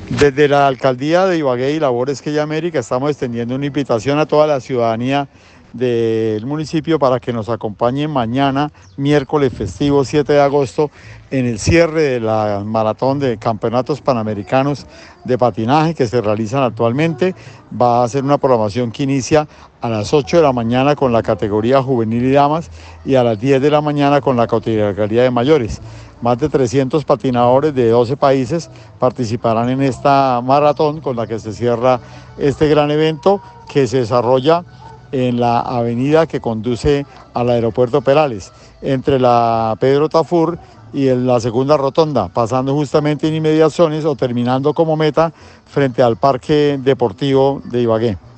Desde la alcaldía de Ibagué y Labores que América estamos extendiendo una invitación a toda la ciudadanía del municipio para que nos acompañen mañana, miércoles festivo 7 de agosto, en el cierre de la maratón de campeonatos panamericanos de patinaje que se realizan actualmente. Va a ser una programación que inicia a las 8 de la mañana con la categoría juvenil y damas y a las 10 de la mañana con la categoría de mayores. Más de 300 patinadores de 12 países participarán en esta maratón con la que se cierra este gran evento que se desarrolla en la avenida que conduce al aeropuerto Perales, entre la Pedro Tafur y en la segunda rotonda, pasando justamente en inmediaciones o terminando como meta frente al Parque Deportivo de Ibagué.